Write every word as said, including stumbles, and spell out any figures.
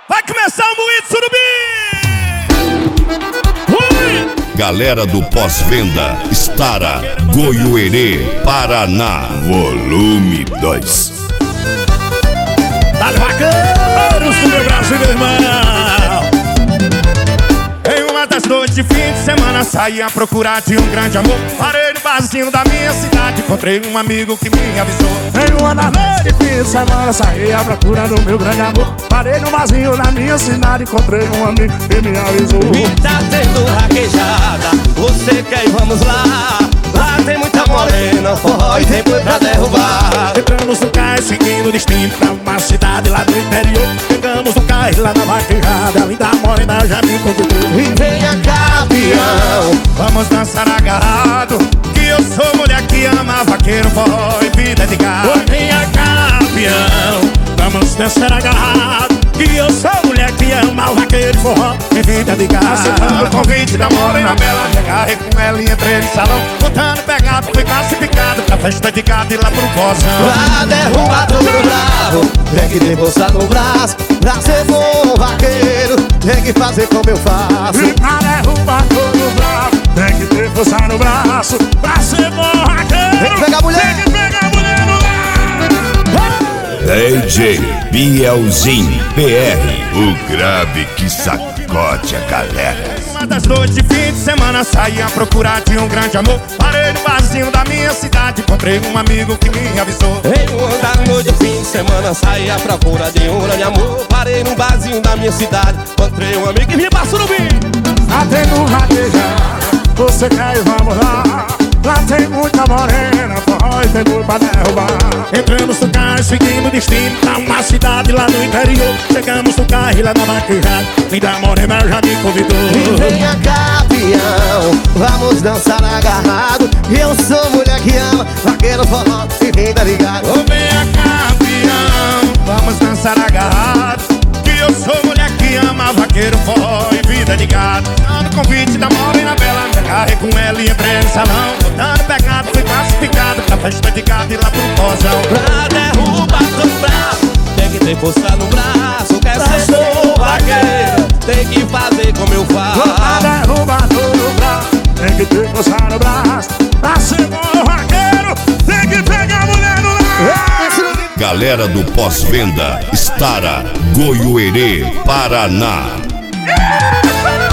Vai começar o Moído Surubim! Ui! Galera do pós-venda, Stara, Goiuerê, Paraná, volume dois. Dale vaqueiros do meu Brasil, meu irmão. Em uma das noites de fim de semana saí à procura de um grande amor. Parei no barzinho da minha cidade, encontrei um amigo que me avisou. Em uma das noites de fim de semana saí à procura do meu grande amor. Parei no barzinho da minha cidade, encontrei um amigo que me avisou. E tá tendo raquejada, você quer ir, vamos lá. Lá tem muita morena, forró e tem boi pra derrubar. Entramos no carro seguindo o destino pra uma cidade lá do interior. Pegamos um carro lá na vaquejada, a linda morena já me convidou. E venha cá, peão, vamos dançar agarrado, que eu sou mulher que ama vaqueiro, forró e vida de gado. Venha cá, peão, vamos dançar agarrado, que eu sou mulher que ama o vaqueiro, forró e vida de gado. Aceitando o convite da morena bela, agarrei com ela e entrei no salão. Contando pegado, fui classificado pra festa de gado e lá pro Bozão. pra derrubar todo bravo, tem que ter força no braço. Pra ser bom vaqueiro, tem que fazer como eu faço. E pra derrubar todo bravo, tem que ter força no braço. Pra ser bom vaqueiro, tem que pegar a mulher, tem que pegar a mulher no lar. D J Bielzinho P R, o grave que sacode a galera. Uma das noites de fim de semana saí à procura de um grande amor. Parei no barzinho da minha cidade, encontrei um amigo que me avisou. Em uma da noite, fim de semana, saí à procura de um grande amor. Parei num barzinho da minha cidade, encontrei um amigo que me passou no bico. Lá tem um raquejar, você quer e vamos lá. Lá tem muita morena, forró e tem boi pra derrubar. Entramos no carro seguindo o destino pra uma cidade lá no interior. Chegamos no carro e lá na vaquejada, linda morena já me convidou. E venha cá, peão, vamos dançar agarrado. Eu sou mulher que ama vaqueiro, forró e vida ligado. Ô, venha cá, peão, vamos dançar agarrado, que eu sou mulher que ama vaqueiro, forró e vida de gado. Dando convite da morena bela, me agarrei com ela e entrei no salão. Dando pegado, fui classificado pra festa de gado e lá pro Bozão. Pra derrubar todo bravo, tem que ter força no braço. Quer ser bom vaqueiro, tem que fazer como eu faço. Pra derrubar todo bravo, tem que ter força no braço. Pra ser bom vaqueiro, tem que pegar a mulher no lar. Galera do pós-venda, Stara, Goiuerê, Paraná.